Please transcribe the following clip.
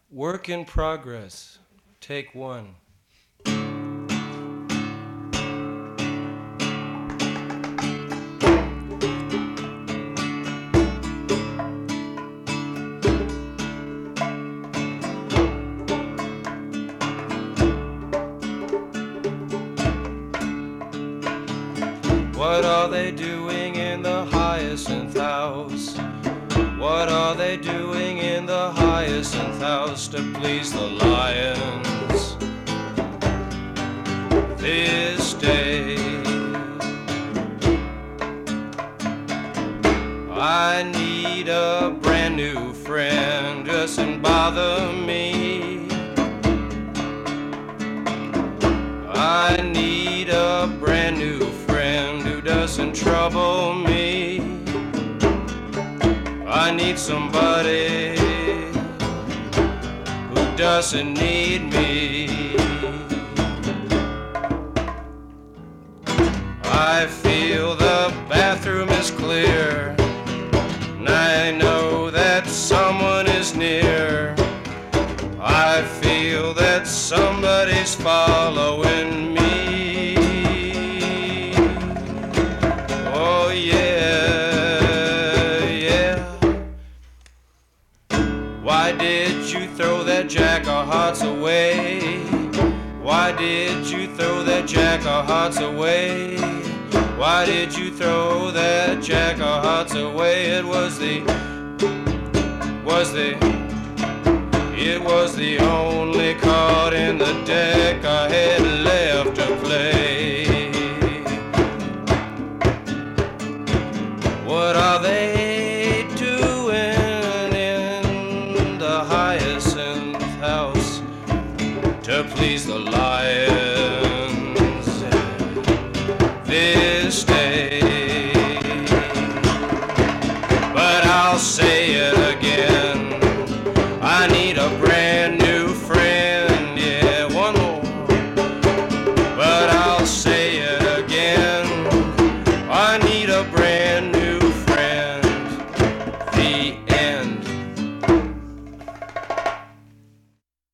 Work in progress. Take one. What are they doing in the Hyacinth House? What are they doing in the Hyacinth House to please the lions this day? I need a brand new friend, doesn't bother me. I need a brand new friend who doesn't trouble me. I need somebody who doesn't need me. I feel the bathroom is clear, and I know that someone is near. I feel that somebody's following me. Oh yeah, yeah. Why did you throw that jack of hearts away? Why did you throw that jack of hearts away? Why did you throw that jack of hearts away? It was the only card in the deck I had left to play. What are they doing in the Hyacinth House to please the light?